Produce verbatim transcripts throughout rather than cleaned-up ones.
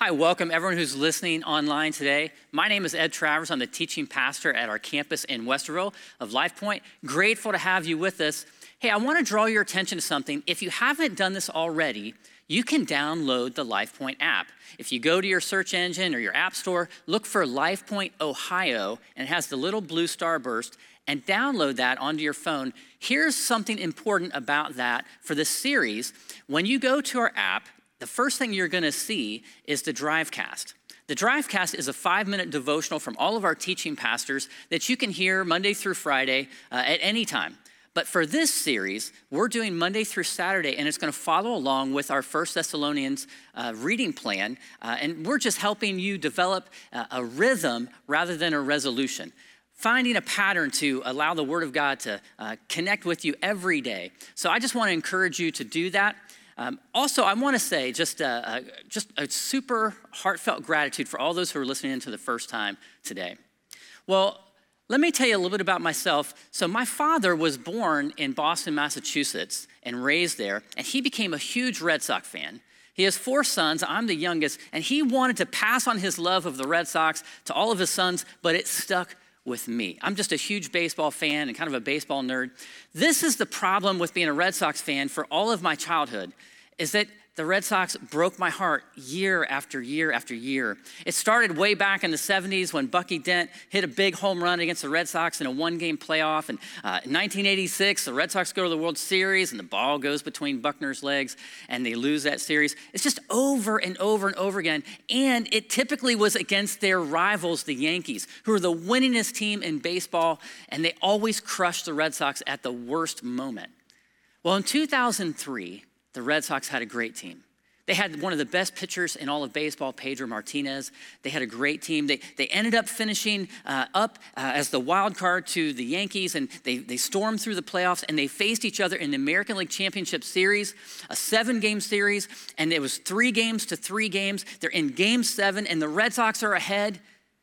Hi, welcome everyone who's listening online today. My name is Ed Travers. I'm the teaching pastor at our campus in Westerville of LifePoint. Grateful to have you with us. Hey, I want to draw your attention to something. If you haven't done this already, you can download the LifePoint app. If you go to your search engine or your app store, look for LifePoint Ohio, and it has the little blue starburst, and download that onto your phone. Here's something important about that for this series. When you go to our app, the first thing you're gonna see is the Drivecast. The Drivecast is a five-minute devotional from all of our teaching pastors that you can hear Monday through Friday uh, at any time. But for this series, we're doing Monday through Saturday, and it's gonna follow along with our First Thessalonians uh, reading plan, uh, and we're just helping you develop uh, a rhythm rather than a resolution. Finding a pattern to allow the Word of God to uh, connect with you every day. So I just wanna encourage you to do that. Um, also, I want to say just, uh, uh, just a super heartfelt gratitude for all those who are listening in to the first time today. Well, let me tell you a little bit about myself. So my father was born in Boston, Massachusetts, and raised there, and he became a huge Red Sox fan. He has four sons, I'm the youngest, and he wanted to pass on his love of the Red Sox to all of his sons, but it stuck with me. I'm just a huge baseball fan and kind of a baseball nerd. This is the problem with being a Red Sox fan for all of my childhood, is that the Red Sox broke my heart year after year after year. It started way back in the seventies when Bucky Dent hit a big home run against the Red Sox in a one-game playoff. And uh, in nineteen eighty-six, the Red Sox go to the World Series and the ball goes between Buckner's legs and they lose that series. It's just over and over and over again. And it typically was against their rivals, the Yankees, who are the winningest team in baseball, and they always crushed the Red Sox at the worst moment. Well, in two thousand three, the Red Sox had a great team. They had one of the best pitchers in all of baseball, Pedro Martinez. They had a great team. They, they ended up finishing uh, up uh, as the wild card to the Yankees, and they, they stormed through the playoffs, and they faced each other in the American League Championship Series, a seven-game series, and it was three games to three games. They're in game seven, and the Red Sox are ahead,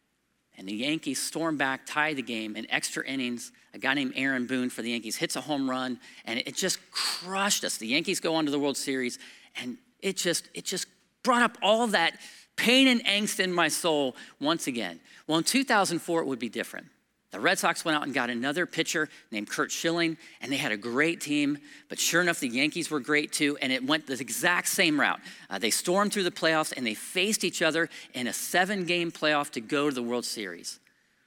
and the Yankees storm back, tie the game in extra innings. A guy named Aaron Boone for the Yankees hits a home run, and it just crushed us. The Yankees go on to the World Series, and it just it just brought up all that pain and angst in my soul once again. Well, in two thousand four, it would be different. The Red Sox went out and got another pitcher named Curt Schilling, and they had a great team, but sure enough, the Yankees were great too, and it went the exact same route. Uh, they stormed through the playoffs, and they faced each other in a seven-game playoff to go to the World Series.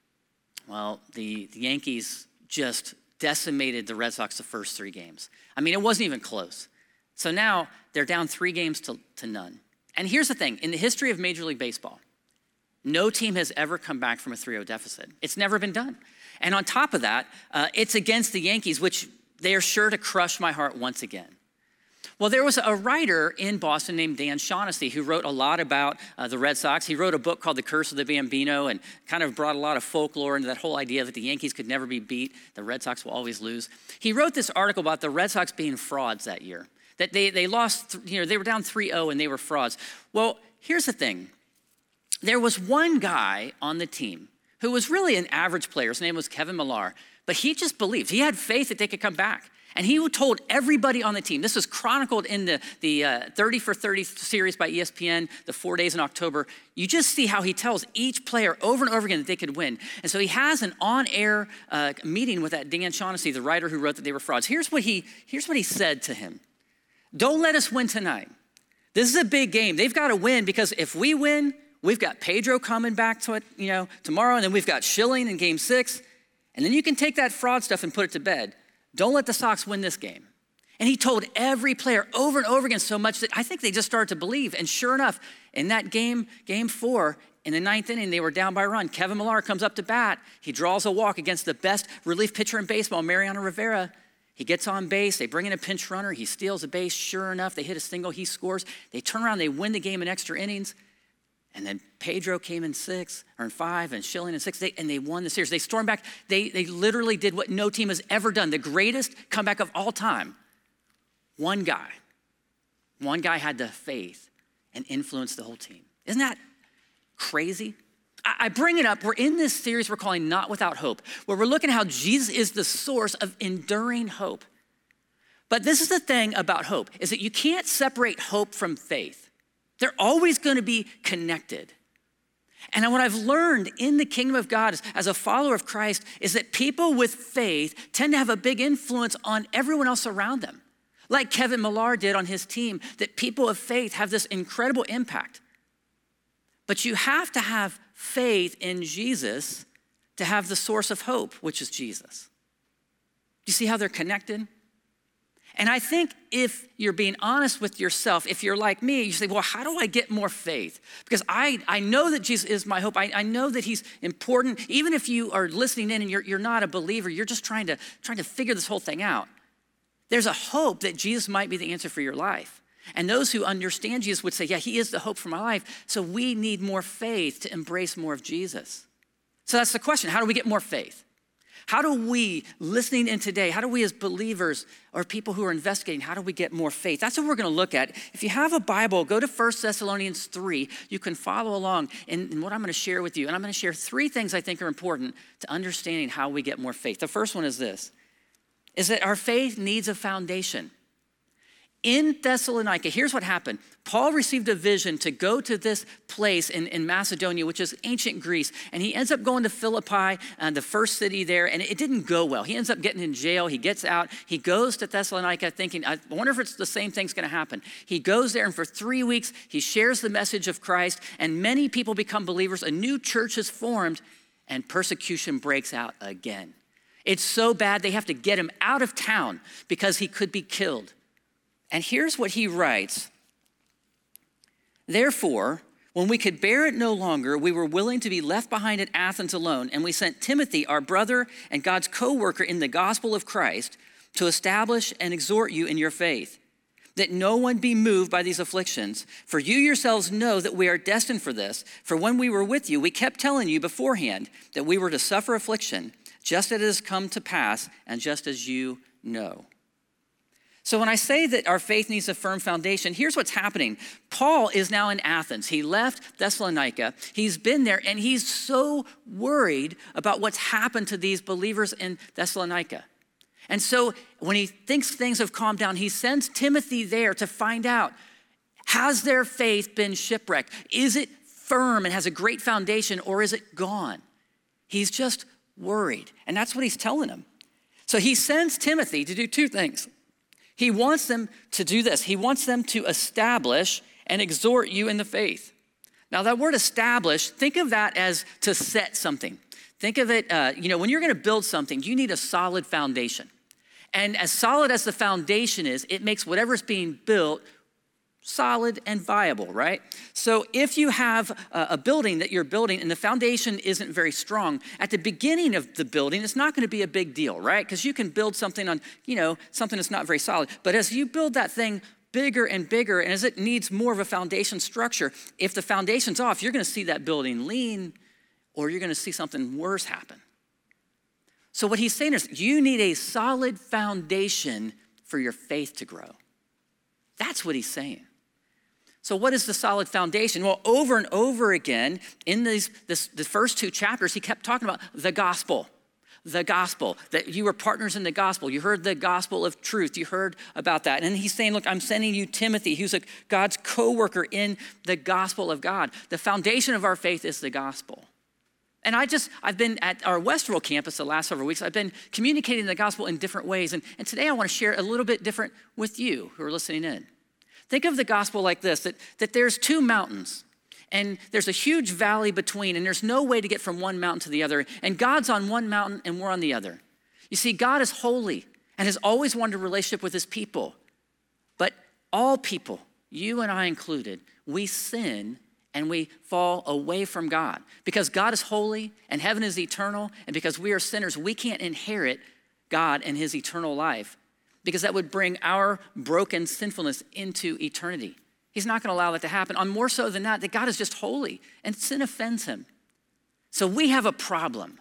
Well, the, the Yankees just decimated the Red Sox the first three games. I mean, it wasn't even close. So now they're down three games to, to none. And here's the thing, in the history of Major League Baseball, no team has ever come back from a three oh deficit. It's never been done. And on top of that, uh, it's against the Yankees, which they are sure to crush my heart once again. Well, there was a writer in Boston named Dan Shaughnessy who wrote a lot about uh, the Red Sox. He wrote a book called The Curse of the Bambino and kind of brought a lot of folklore into that whole idea that the Yankees could never be beat, the Red Sox will always lose. He wrote this article about the Red Sox being frauds that year, that they, they lost, th- you know, they were down three oh and they were frauds. Well, here's the thing. There was one guy on the team who was really an average player. His name was Kevin Millar, but he just believed. He had faith that they could come back. And he told everybody on the team, this was chronicled in the, the uh, thirty for thirty series by E S P N, the four days in October. You just see how he tells each player over and over again that they could win. And so he has an on-air uh, meeting with that Dan Shaughnessy, the writer who wrote that they were frauds. Here's what he, here's what he said to him. Don't let us win tonight. This is a big game. They've got to win because if we win, we've got Pedro coming back to it, you know, tomorrow, and then we've got Schilling in game six. And then you can take that fraud stuff and put it to bed. Don't let the Sox win this game. And he told every player over and over again so much that I think they just started to believe. And sure enough, in that game, game four, in the ninth inning, they were down by a run. Kevin Millar comes up to bat. He draws a walk against the best relief pitcher in baseball, Mariano Rivera. He gets on base. They bring in a pinch runner. He steals a base. Sure enough, they hit a single. He scores. They turn around. They win the game in extra innings. And then Pedro came in six, or in five, and Schilling in six, they, and they won the series. They stormed back. They, they literally did what no team has ever done, the greatest comeback of all time. One guy, one guy had the faith and influenced the whole team. Isn't that crazy? I, I bring it up. We're in this series we're calling Not Without Hope, where we're looking at how Jesus is the source of enduring hope. But this is the thing about hope, is that you can't separate hope from faith. They're always going to be connected. And what I've learned in the kingdom of God as, as a follower of Christ is that people with faith tend to have a big influence on everyone else around them. Like Kevin Millar did on his team, that people of faith have this incredible impact. But you have to have faith in Jesus to have the source of hope, which is Jesus. Do you see how they're connected? And I think if you're being honest with yourself, if you're like me, you say, well, how do I get more faith? Because I, I know that Jesus is my hope. I, I know that he's important. Even if you are listening in and you're, you're not a believer, you're just trying to, trying to figure this whole thing out. There's a hope that Jesus might be the answer for your life. And those who understand Jesus would say, yeah, he is the hope for my life. So we need more faith to embrace more of Jesus. So that's the question. How do we get more faith? How do we, listening in today, how do we as believers or people who are investigating, how do we get more faith? That's what we're going to look at. If you have a Bible, go to First Thessalonians three. You can follow along in, in what I'm going to share with you. And I'm going to share three things I think are important to understanding how we get more faith. The first one is this, is that our faith needs a foundation. In Thessalonica, here's what happened. Paul received a vision to go to this place in, in Macedonia, which is ancient Greece. And he ends up going to Philippi, uh, the first city there, and it didn't go well. He ends up getting in jail. He gets out. He goes to Thessalonica thinking, I wonder if it's the same thing's going to happen. He goes there, and for three weeks, he shares the message of Christ, and many people become believers. A new church is formed, and persecution breaks out again. It's so bad, they have to get him out of town because he could be killed. And here's what he writes. Therefore, when we could bear it no longer, we were willing to be left behind at Athens alone, and we sent Timothy, our brother and God's co-worker in the gospel of Christ, to establish and exhort you in your faith, that no one be moved by these afflictions. For you yourselves know that we are destined for this. For when we were with you, we kept telling you beforehand that we were to suffer affliction, just as it has come to pass, and just as you know. So when I say that our faith needs a firm foundation, here's what's happening. Paul is now in Athens. He left Thessalonica. He's been there, and he's so worried about what's happened to these believers in Thessalonica. And so when he thinks things have calmed down, he sends Timothy there to find out, has their faith been shipwrecked? Is it firm and has a great foundation, or is it gone? He's just worried, and that's what he's telling them. So he sends Timothy to do two things. He wants them to do this. He wants them to establish and exhort you in the faith. Now that word establish, think of that as to set something. Think of it, uh, you know, when you're gonna build something, you need a solid foundation. And as solid as the foundation is, it makes whatever's being built solid and viable, right? So if you have a, a building that you're building and the foundation isn't very strong, at the beginning of the building, it's not gonna be a big deal, right? Because you can build something on, you know, something that's not very solid. But as you build that thing bigger and bigger, and as it needs more of a foundation structure, if the foundation's off, you're gonna see that building lean, or you're gonna see something worse happen. So what he's saying is, you need a solid foundation for your faith to grow. That's what he's saying. So what is the solid foundation? Well, over and over again in these, this, the first two chapters, he kept talking about the gospel, the gospel, that you were partners in the gospel. You heard the gospel of truth. You heard about that. And he's saying, look, I'm sending you Timothy, who's a, God's co-worker in the gospel of God. The foundation of our faith is the gospel. And I just, I've been at our Westerville campus the last several weeks. I've been communicating the gospel in different ways. And, and today I want to share a little bit different with you who are listening in. Think of the gospel like this, that, that there's two mountains and there's a huge valley between, and there's no way to get from one mountain to the other. And God's on one mountain and we're on the other. You see, God is holy and has always wanted a relationship with his people. But all people, you and I included, we sin and we fall away from God. Because God is holy and heaven is eternal, and because we are sinners, we can't inherit God and his eternal life, because that would bring our broken sinfulness into eternity. He's not gonna allow that to happen. On more so than that, that God is just holy and sin offends him. So we have a problem.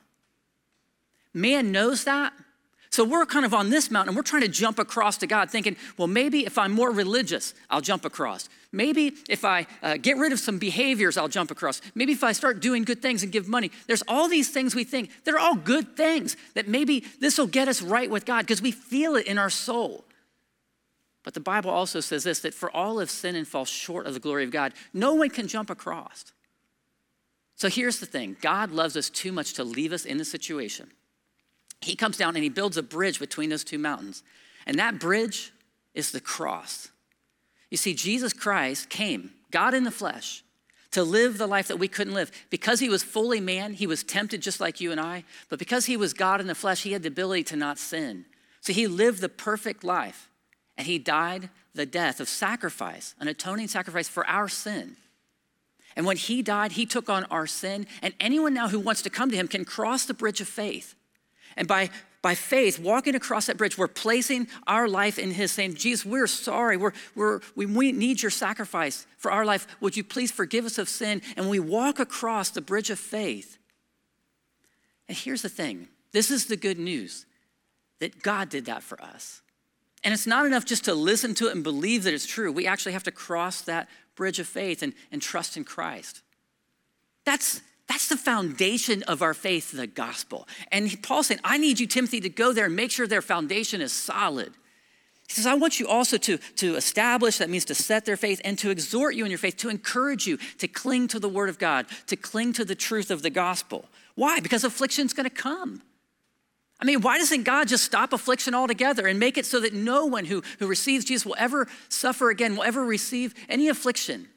Man knows that. So we're kind of on this mountain and we're trying to jump across to God thinking, well, maybe if I'm more religious, I'll jump across. Maybe if I uh, get rid of some behaviors, I'll jump across. Maybe if I start doing good things and give money. There's all these things we think, they're all good things that maybe this will get us right with God because we feel it in our soul. But the Bible also says this, that for all have sinned and fall short of the glory of God, no one can jump across. So here's the thing. God loves us too much to leave us in the situation. He comes down and he builds a bridge between those two mountains. And that bridge is the cross. You see, Jesus Christ came, God in the flesh, to live the life that we couldn't live. Because he was fully man, he was tempted just like you and I. But because he was God in the flesh, he had the ability to not sin. So he lived the perfect life. And he died the death of sacrifice, an atoning sacrifice for our sin. And when he died, he took on our sin. And anyone now who wants to come to him can cross the bridge of faith. And by, by faith, walking across that bridge, we're placing our life in his, saying, Jesus, we're sorry. We're, we're, we, we need your sacrifice for our life. Would you please forgive us of sin? And we walk across the bridge of faith. And here's the thing. This is the good news, that God did that for us. And it's not enough just to listen to it and believe that it's true. We actually have to cross that bridge of faith and, and trust in Christ. That's, that's the foundation of our faith, the gospel. And Paul's saying, I need you, Timothy, to go there and make sure their foundation is solid. He says, I want you also to, to establish, that means to set their faith, and to exhort you in your faith, to encourage you to cling to the word of God, to cling to the truth of the gospel. Why? Because affliction's gonna come. I mean, why doesn't God just stop affliction altogether and make it so that no one who, who receives Jesus will ever suffer again, will ever receive any affliction?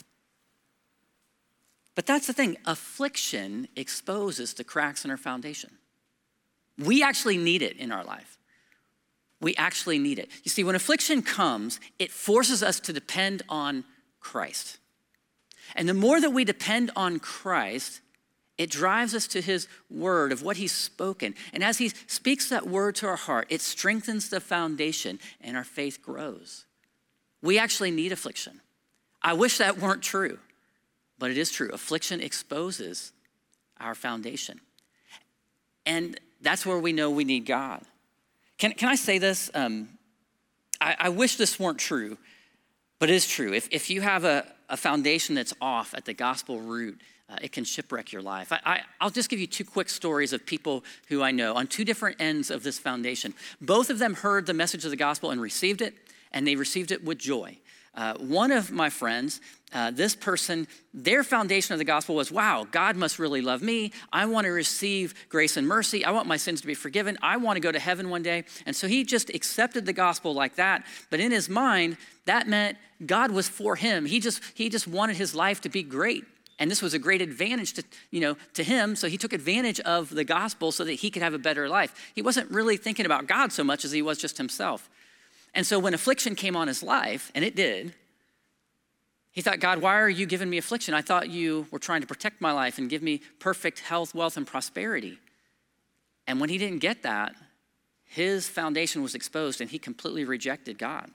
But that's the thing, affliction exposes the cracks in our foundation. We actually need it in our life. We actually need it. You see, when affliction comes, it forces us to depend on Christ. And the more that we depend on Christ, it drives us to his word of what he's spoken. And as he speaks that word to our heart, it strengthens the foundation and our faith grows. We actually need affliction. I wish that weren't true, but it is true. Affliction exposes our foundation. And that's where we know we need God. Can, can I say this? Um, I, I wish this weren't true, but it is true. If, if you have a, a foundation that's off at the gospel root, Uh, it can shipwreck your life. I, I, I'll just give you two quick stories of people who I know on two different ends of this foundation. Both of them heard the message of the gospel and received it, and they received it with joy. Uh, one of my friends, uh, this person, their foundation of the gospel was, wow, God must really love me. I want to receive grace and mercy. I want my sins to be forgiven. I want to go to heaven one day. And so he just accepted the gospel like that. But in his mind, that meant God was for him. He just, he just wanted his life to be great. And this was a great advantage to, you know, to him. So he took advantage of the gospel so that he could have a better life. He wasn't really thinking about God so much as he was just himself. And so when affliction came on his life, and it did, he thought, God, why are you giving me affliction? I thought you were trying to protect my life and give me perfect health, wealth, and prosperity. And when he didn't get that, his foundation was exposed and he completely rejected God.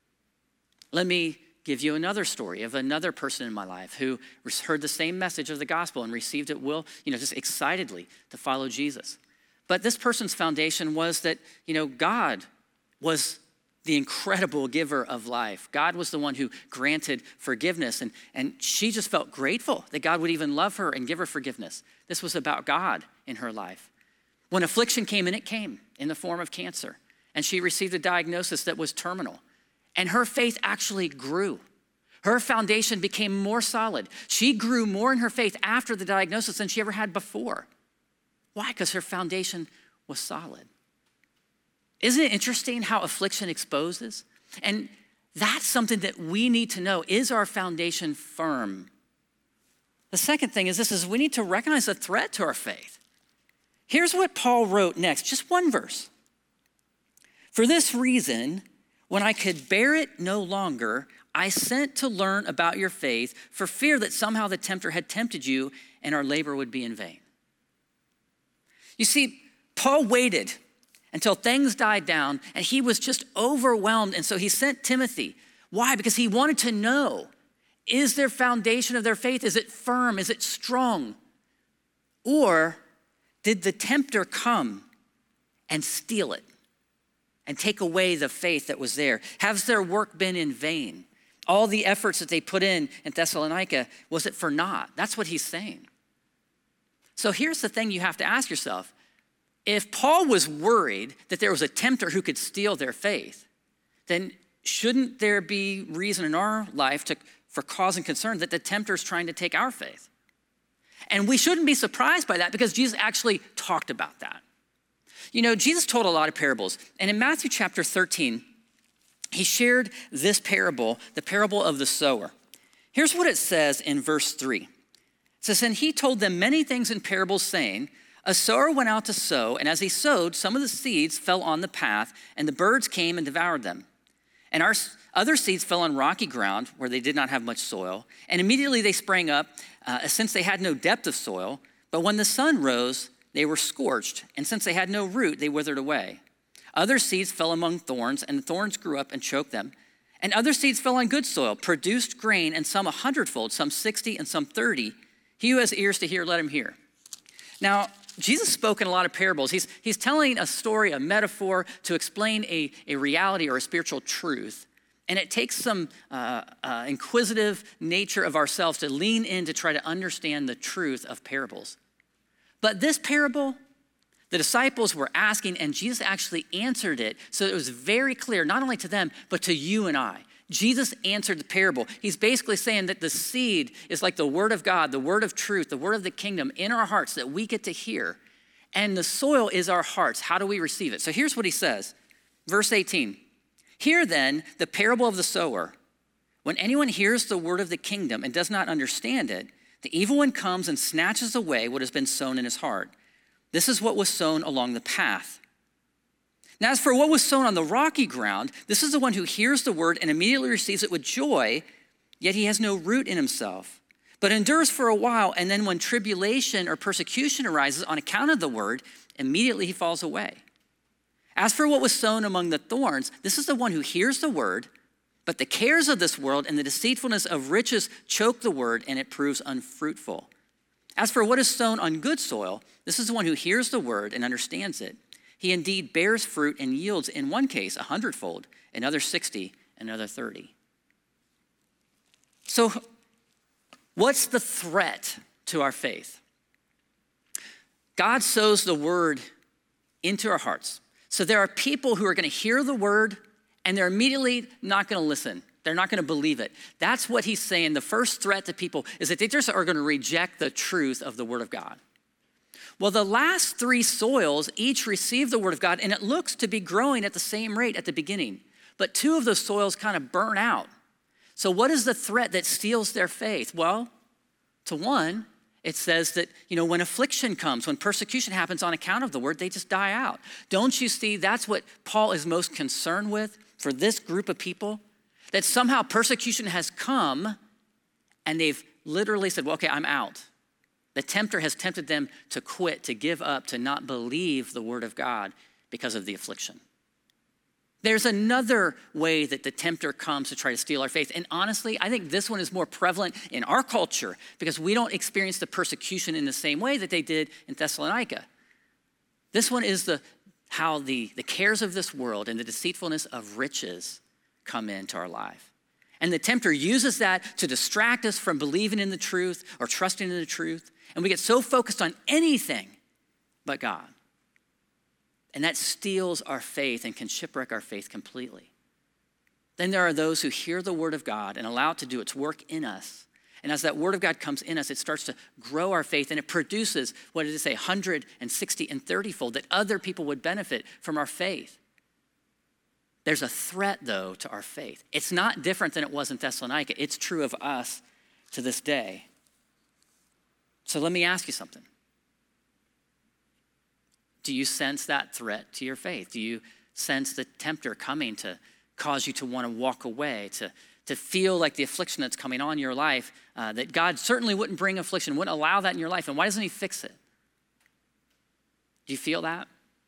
Let me give you another story of another person in my life who heard the same message of the gospel and received it will, you know, just excitedly to follow Jesus. But this person's foundation was that, you know, God was the incredible giver of life. God was the one who granted forgiveness, and, and she just felt grateful that God would even love her and give her forgiveness. This was about God in her life. When affliction came, and it came in the form of cancer, and she received a diagnosis that was terminal. And her faith actually grew. Her foundation became more solid. She grew more in her faith after the diagnosis than she ever had before. Why? Because her foundation was solid. Isn't it interesting how affliction exposes? And that's something that we need to know. Is our foundation firm? The second thing is this, is we need to recognize the threat to our faith. Here's what Paul wrote next, just one verse. For this reason, when I could bear it no longer, I sent to learn about your faith for fear that somehow the tempter had tempted you and our labor would be in vain. You see, Paul waited until things died down and he was just overwhelmed. And so he sent Timothy. Why? Because he wanted to know, is their foundation of their faith, is it firm? Is it strong? Or did the tempter come and steal it and take away the faith that was there? Has their work been in vain? All the efforts that they put in in Thessalonica, was it for naught? That's what he's saying. So here's the thing you have to ask yourself. If Paul was worried that there was a tempter who could steal their faith, then shouldn't there be reason in our life to, for cause and concern that the tempter is trying to take our faith? And we shouldn't be surprised by that because Jesus actually talked about that. You know, Jesus told a lot of parables. And in Matthew chapter thirteen, he shared this parable, the parable of the sower. Here's what it says in verse three. It says, and he told them many things in parables, saying, a sower went out to sow, and as he sowed, some of the seeds fell on the path, and the birds came and devoured them. And our other seeds fell on rocky ground where they did not have much soil, and immediately they sprang up, uh, since they had no depth of soil. But when the sun rose, they were scorched, and since they had no root, they withered away. Other seeds fell among thorns, and the thorns grew up and choked them. And other seeds fell on good soil, produced grain, and some a hundredfold, some sixty, and some thirty. He who has ears to hear, let him hear. Now, Jesus spoke in a lot of parables. He's, he's telling a story, a metaphor, to explain a, a reality or a spiritual truth. And it takes some uh, uh, inquisitive nature of ourselves to lean in to try to understand the truth of parables. But this parable, the disciples were asking, and Jesus actually answered it. So it was very clear, not only to them, but to you and I. Jesus answered the parable. He's basically saying that the seed is like the word of God, the word of truth, the word of the kingdom in our hearts that we get to hear. And the soil is our hearts. How do we receive it? So here's what he says. Verse eighteen. Hear then the parable of the sower. When anyone hears the word of the kingdom and does not understand it, the evil one comes and snatches away what has been sown in his heart. This is what was sown along the path. Now, as for what was sown on the rocky ground, this is the one who hears the word and immediately receives it with joy, yet he has no root in himself, but endures for a while, and then when tribulation or persecution arises on account of the word, immediately he falls away. As for what was sown among the thorns, this is the one who hears the word, but the cares of this world and the deceitfulness of riches choke the word, and it proves unfruitful. As for what is sown on good soil, this is the one who hears the word and understands it. He indeed bears fruit and yields, in one case, a hundredfold, another sixty, another thirty. So what's the threat to our faith? God sows the word into our hearts. So there are people who are going to hear the word, and they're immediately not going to listen. They're not going to believe it. That's what he's saying. The first threat to people is that they just are going to reject the truth of the word of God. Well, the last three soils each receive the word of God, and it looks to be growing at the same rate at the beginning. But two of those soils kind of burn out. So what is the threat that steals their faith? Well, to one, it says that, you know, when affliction comes, when persecution happens on account of the word, they just die out. Don't you see that's what Paul is most concerned with for this group of people? That somehow persecution has come and they've literally said, well, okay, I'm out. The tempter has tempted them to quit, to give up, to not believe the word of God because of the affliction. There's another way that the tempter comes to try to steal our faith. And honestly, I think this one is more prevalent in our culture because we don't experience the persecution in the same way that they did in Thessalonica. This one is the how the, the cares of this world and the deceitfulness of riches come into our life. And the tempter uses that to distract us from believing in the truth or trusting in the truth. And we get so focused on anything but God. And that steals our faith and can shipwreck our faith completely. Then there are those who hear the word of God and allow it to do its work in us. And as that word of God comes in us, it starts to grow our faith and it produces, what did it say, one hundred and sixty and thirty fold that other people would benefit from our faith. There's a threat, though, to our faith. It's not different than it was in Thessalonica. It's true of us to this day. So let me ask you something. Do you sense that threat to your faith? Do you sense the tempter coming to cause you to want to walk away, to, to feel like the affliction that's coming on your life, uh, that God certainly wouldn't bring affliction, wouldn't allow that in your life, and why doesn't he fix it? Do you feel that?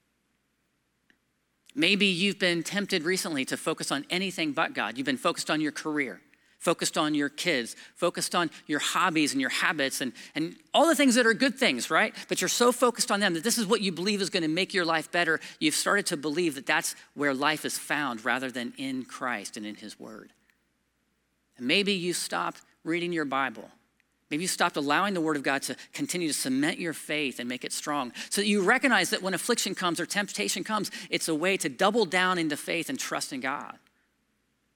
Maybe you've been tempted recently to focus on anything but God. You've been focused on your career, focused on your kids, focused on your hobbies and your habits and, and all the things that are good things, right? But you're so focused on them that this is what you believe is going to make your life better. You've started to believe that that's where life is found rather than in Christ and in his word. And maybe you stopped reading your Bible. Maybe you stopped allowing the word of God to continue to cement your faith and make it strong so that you recognize that when affliction comes or temptation comes, it's a way to double down into faith and trust in God.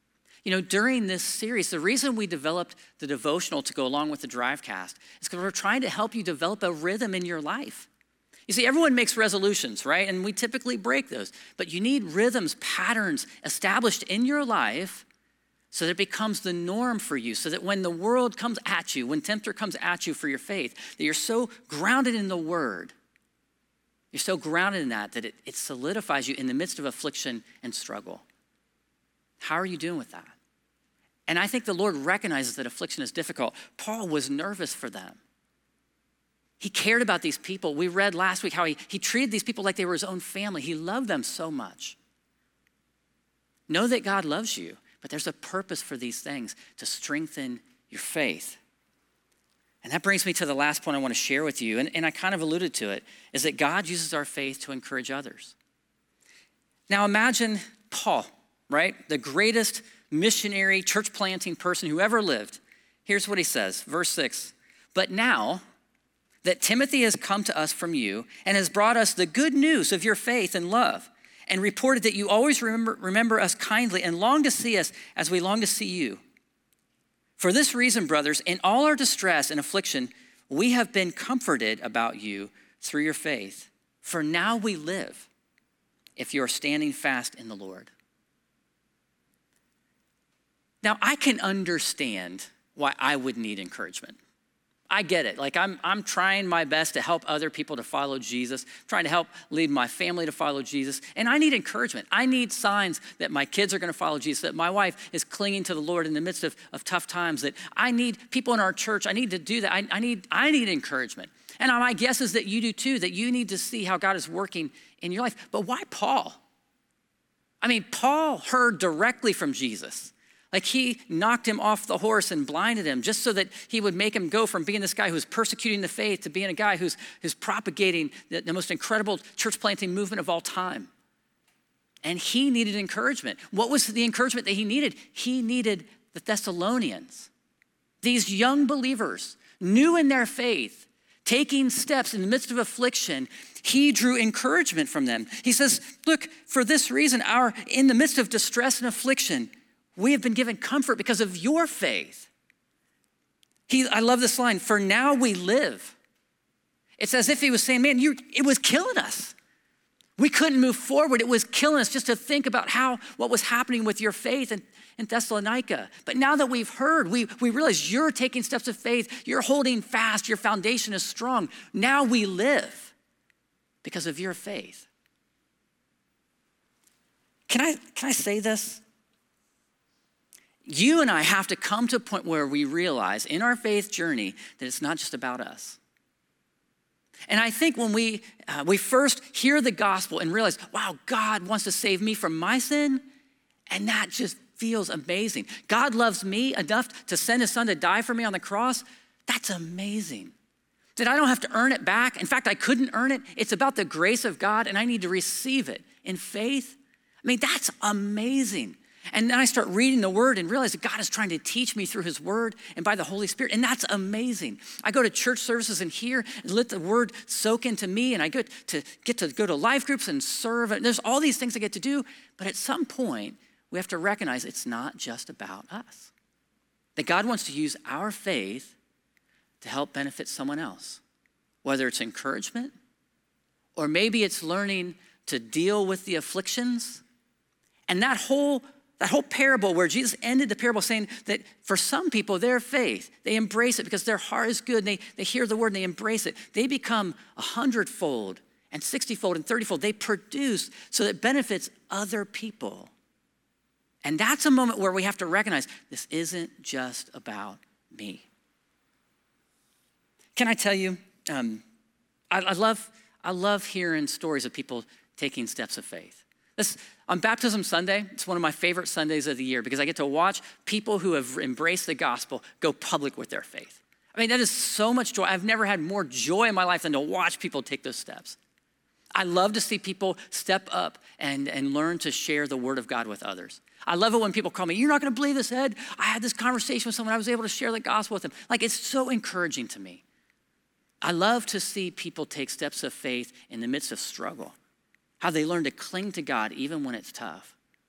You know, during this series, the reason we developed the devotional to go along with the Drivecast is because we're trying to help you develop a rhythm in your life. You see, everyone makes resolutions, right? And we typically break those. But you need rhythms, patterns established in your life so that it becomes the norm for you, so that when the world comes at you, when tempter comes at you for your faith, that you're so grounded in the word, you're so grounded in that, that it, it solidifies you in the midst of affliction and struggle. How are you doing with that? And I think the Lord recognizes that affliction is difficult. Paul was nervous for them. He cared about these people. We read last week how he, he treated these people like they were his own family. He loved them so much. Know that God loves you, but there's a purpose for these things to strengthen your faith. And that brings me to the last point I want to share with you, and, and I kind of alluded to it, is that God uses our faith to encourage others. Now imagine Paul, right? The greatest missionary, church planting person who ever lived. Here's what he says, verse six. But now that Timothy has come to us from you and has brought us the good news of your faith and love, and reported that you always remember, remember us kindly and long to see us as we long to see you. For this reason, brothers, in all our distress and affliction, we have been comforted about you through your faith. For now we live, if you are standing fast in the Lord. Now, I can understand why I would need encouragement. I get it. Like I'm, I'm trying my best to help other people to follow Jesus, trying to help lead my family to follow Jesus. And I need encouragement. I need signs that my kids are going to follow Jesus, that my wife is clinging to the Lord in the midst of, of tough times, that I need people in our church. I need to do that. I, I need, I need encouragement. And my guess is that you do too, that you need to see how God is working in your life. But why Paul? I mean, Paul heard directly from Jesus. Like he knocked him off the horse and blinded him just so that he would make him go from being this guy who's persecuting the faith to being a guy who's, who's propagating the, the most incredible church planting movement of all time. And he needed encouragement. What was the encouragement that he needed? He needed the Thessalonians, these young believers, new in their faith, taking steps in the midst of affliction. He drew encouragement from them. He says, look, for this reason, our in the midst of distress and affliction, we have been given comfort because of your faith. He, I love this line, for now we live. It's as if he was saying, man, you, it was killing us. We couldn't move forward. It was killing us just to think about how, what was happening with your faith in, in Thessalonica. But now that we've heard, we, we realize you're taking steps of faith. You're holding fast. Your foundation is strong. Now we live because of your faith. Can I, can I say this? You and I have to come to a point where we realize in our faith journey that it's not just about us. And I think when we uh, we first hear the gospel and realize, wow, God wants to save me from my sin, and that just feels amazing. God loves me enough to send his son to die for me on the cross. That's amazing. That I don't have to earn it back. In fact, I couldn't earn it. It's about the grace of God, and I need to receive it in faith. I mean, that's amazing. And then I start reading the word and realize that God is trying to teach me through his word and by the Holy Spirit. And that's amazing. I go to church services and hear and let the word soak into me. And I get to get to go to life groups and serve. And there's all these things I get to do. But at some point, we have to recognize it's not just about us. That God wants to use our faith to help benefit someone else. Whether it's encouragement, or maybe it's learning to deal with the afflictions. And that whole That whole parable where Jesus ended the parable saying that for some people, their faith, they embrace it because their heart is good and they, they hear the word and they embrace it. They become a hundredfold and sixtyfold and thirtyfold. They produce so that it benefits other people. And that's a moment where we have to recognize this isn't just about me. Can I tell you, um, I, I love I love hearing stories of people taking steps of faith. This, on Baptism Sunday, it's one of my favorite Sundays of the year because I get to watch people who have embraced the gospel go public with their faith. I mean, that is so much joy. I've never had more joy in my life than to watch people take those steps. I love to see people step up and, and learn to share the word of God with others. I love it when people call me, you're not gonna believe this, Ed. I had this conversation with someone, I was able to share the gospel with them. Like, it's so encouraging to me. I love to see people take steps of faith in the midst of struggle. How they learn to cling to God even when it's tough.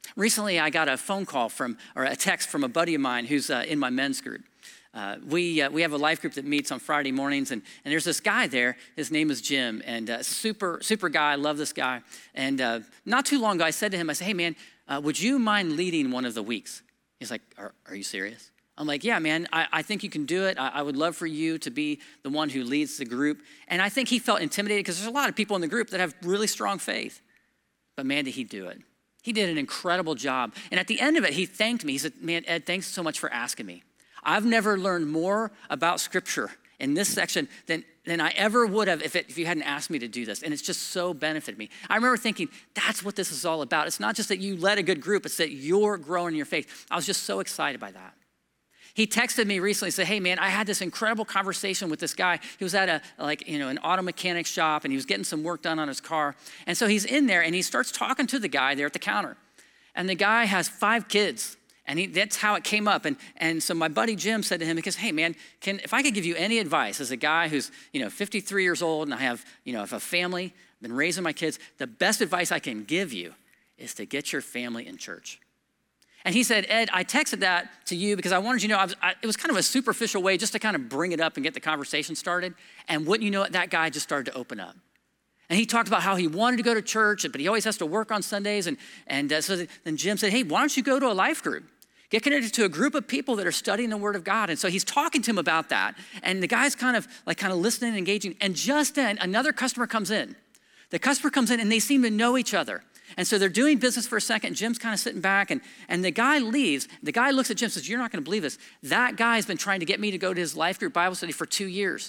Recently, I got a phone call from, or a text from a buddy of mine who's uh, in my men's group. Uh, we uh, we have a life group that meets on Friday mornings, and, and there's this guy there. His name is Jim, and uh, super, super guy. I love this guy. And uh, not too long ago, I said to him, I said, hey, man, uh, would you mind leading one of the weeks? He's like, are, are you serious? I'm like, yeah, man, I, I think you can do it. I, I would love for you to be the one who leads the group. And I think he felt intimidated because there's a lot of people in the group that have really strong faith. But man, did he do it. He did an incredible job. And at the end of it, he thanked me. He said, man, Ed, thanks so much for asking me. I've never learned more about Scripture in this section than, than I ever would have if, it, if you hadn't asked me to do this. And it's just so benefited me. I remember thinking, that's what this is all about. It's not just that you led a good group, it's that you're growing in your faith. I was just so excited by that. He texted me recently and said, hey man, I had this incredible conversation with this guy. He was at a, like, you know, an auto mechanic shop and he was getting some work done on his car. And so he's in there and he starts talking to the guy there at the counter. And the guy has five kids. And he, that's how it came up. And, and so my buddy Jim said to him, he goes, hey man, can, if I could give you any advice as a guy who's, you know, fifty-three years old and I have, you know, have a family, been raising my kids, the best advice I can give you is to get your family in church. And he said, Ed, I texted that to you because I wanted you to know, I was, I, it was kind of a superficial way just to kind of bring it up and get the conversation started. And wouldn't you know it, that guy just started to open up. And he talked about how he wanted to go to church, but he always has to work on Sundays. And, and uh, so then Jim said, hey, why don't you go to a life group? Get connected to a group of people that are studying the Word of God. And so he's talking to him about that. And the guy's kind of like kind of listening and engaging. And just then, another customer comes in. The customer comes in and they seem to know each other. And so they're doing business for a second. Jim's kind of sitting back and, and the guy leaves. The guy looks at Jim and says, you're not going to believe this. That guy's been trying to get me to go to his life group Bible study for two years.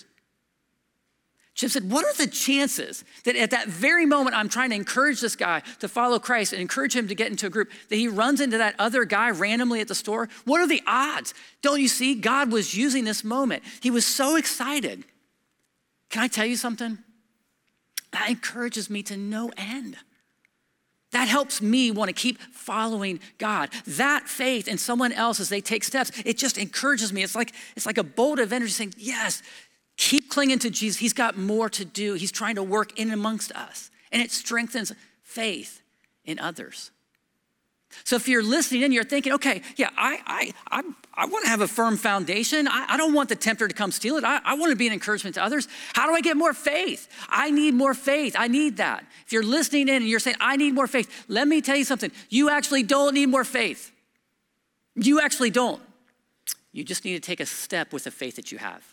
Jim said, what are the chances that at that very moment I'm trying to encourage this guy to follow Christ and encourage him to get into a group, that he runs into that other guy randomly at the store? What are the odds? Don't you see? God was using this moment. He was so excited. Can I tell you something? That encourages me to no end. That helps me want to keep following God. That faith in someone else as they take steps, it just encourages me. It's like, it's like a bolt of energy saying, yes, keep clinging to Jesus. He's got more to do. He's trying to work in amongst us. And it strengthens faith in others. So if you're listening and you're thinking, okay, yeah, I I I, I want to have a firm foundation. I, I don't want the tempter to come steal it. I, I want to be an encouragement to others. How do I get more faith? I need more faith. I need that. If you're listening in and you're saying, I need more faith, let me tell you something. You actually don't need more faith. You actually don't. You just need to take a step with the faith that you have.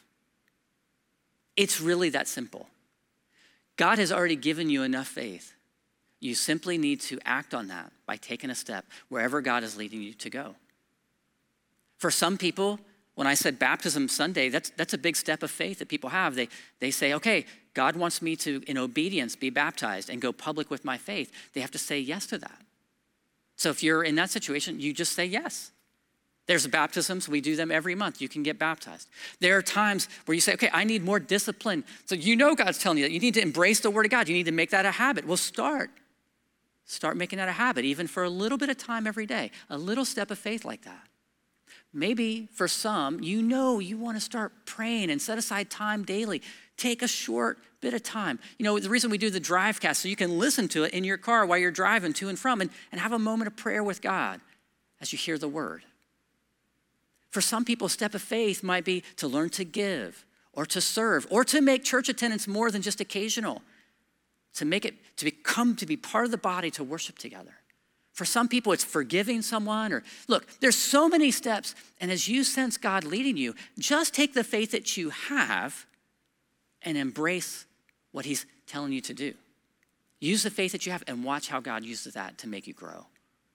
It's really that simple. God has already given you enough faith. You simply need to act on that by taking a step wherever God is leading you to go. For some people, when I said baptism Sunday, that's, that's a big step of faith that people have. They, they say, okay, God wants me to, in obedience, be baptized and go public with my faith. They have to say yes to that. So if you're in that situation, you just say yes. There's baptisms, we do them every month. You can get baptized. There are times where you say, okay, I need more discipline. So you know God's telling you that you need to embrace the Word of God. You need to make that a habit. Well, start. Start making that a habit, even for a little bit of time every day, a little step of faith like that. Maybe for some, you know you want to start praying and set aside time daily. Take a short bit of time. You know, the reason we do the Drivecast, so you can listen to it in your car while you're driving to and from and, and have a moment of prayer with God as you hear the Word. For some people, a step of faith might be to learn to give or to serve or to make church attendance more than just occasional, to make it, to become, to be part of the body, to worship together. For some people, it's forgiving someone or, look, there's so many steps. And as you sense God leading you, just take the faith that you have and embrace what he's telling you to do. Use the faith that you have and watch how God uses that to make you grow.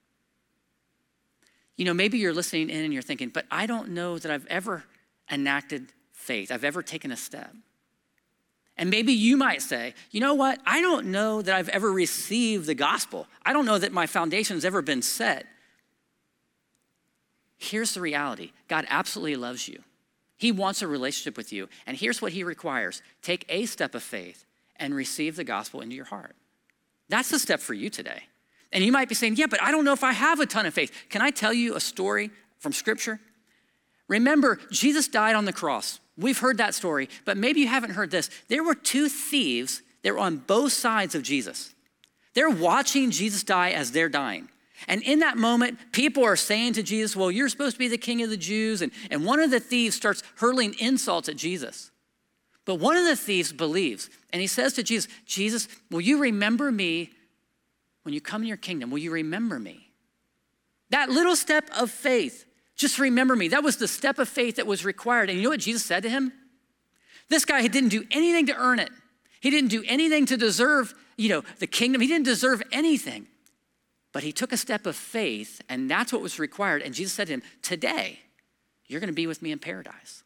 You know, maybe you're listening in and you're thinking, but I don't know that I've ever enacted faith. I've ever taken a step. And maybe you might say, you know what? I don't know that I've ever received the gospel. I don't know that my foundation has ever been set. Here's the reality. God absolutely loves you. He wants a relationship with you. And here's what he requires. Take a step of faith and receive the gospel into your heart. That's the step for you today. And you might be saying, yeah, but I don't know if I have a ton of faith. Can I tell you a story from Scripture? Remember, Jesus died on the cross. We've heard that story, but maybe you haven't heard this. There were two thieves that were on both sides of Jesus. They're watching Jesus die as they're dying. And in that moment, people are saying to Jesus, well, you're supposed to be the king of the Jews. And, and one of the thieves starts hurling insults at Jesus. But one of the thieves believes, and he says to Jesus, Jesus, will you remember me when you come in your kingdom? Will you remember me? That little step of faith, just remember me. That was the step of faith that was required. And you know what Jesus said to him? This guy didn't do anything to earn it. He didn't do anything to deserve, you know, the kingdom. He didn't deserve anything. But he took a step of faith, and that's what was required. And Jesus said to him, today, you're going to be with me in paradise.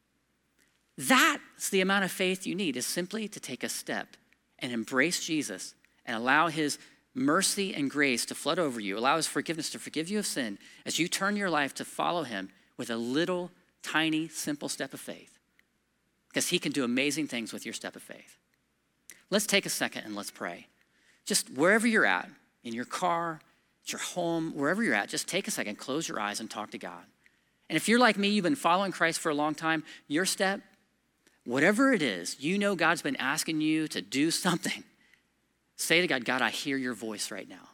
That's the amount of faith you need, is simply to take a step and embrace Jesus and allow his mercy and grace to flood over you, allow his forgiveness to forgive you of sin as you turn your life to follow him with a little, tiny, simple step of faith. Because he can do amazing things with your step of faith. Let's take a second and let's pray. Just wherever you're at, in your car, at your home, wherever you're at, just take a second, close your eyes and talk to God. And if you're like me, you've been following Christ for a long time, your step, whatever it is, you know God's been asking you to do something. Say to God, God, I hear your voice right now.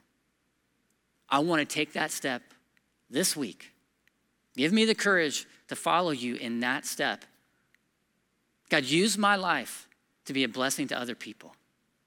I want to take that step this week. Give me the courage to follow you in that step. God, use my life to be a blessing to other people.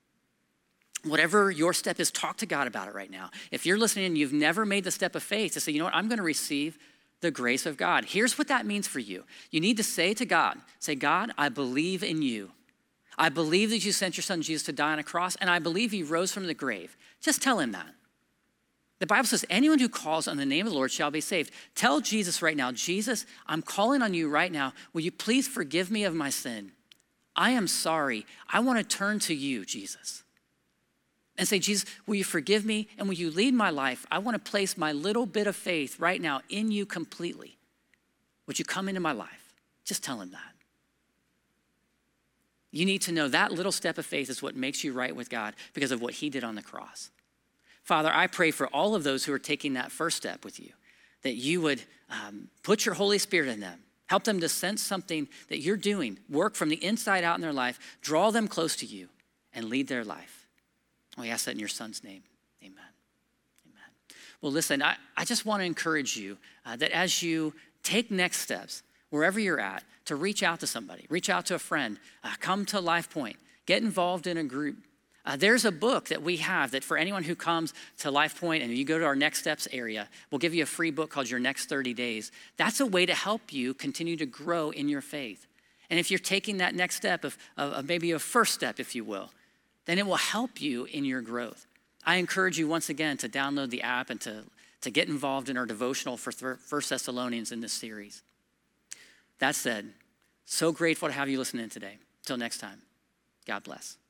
Whatever your step is, talk to God about it right now. If you're listening and you've never made the step of faith to say, you know what, I'm going to receive the grace of God. Here's what that means for you. You need to say to God, say, God, I believe in you. I believe that you sent your son Jesus to die on a cross, and I believe he rose from the grave. Just tell him that. The Bible says, anyone who calls on the name of the Lord shall be saved. Tell Jesus right now, Jesus, I'm calling on you right now. Will you please forgive me of my sin? I am sorry. I want to turn to you, Jesus. And say, Jesus, will you forgive me and will you lead my life? I want to place my little bit of faith right now in you completely. Would you come into my life? Just tell him that. You need to know that little step of faith is what makes you right with God because of what he did on the cross. Father, I pray for all of those who are taking that first step with you, that you would um, put your Holy Spirit in them. Help them to sense something that you're doing, work from the inside out in their life, draw them close to you, and lead their life. We ask that in your son's name. Amen. Amen. Well, listen, I, I just want to encourage you uh, that as you take next steps, wherever you're at, to reach out to somebody, reach out to a friend, uh, come to Life Point, get involved in a group. Uh, there's a book that we have that for anyone who comes to Life Point and you go to our Next Steps area, we'll give you a free book called Your Next thirty days. That's a way to help you continue to grow in your faith. And if you're taking that next step of, of, of maybe a first step, if you will, then it will help you in your growth. I encourage you once again to download the app and to, to get involved in our devotional for First Thessalonians in this series. That said, so grateful to have you listening today. Till next time, God bless.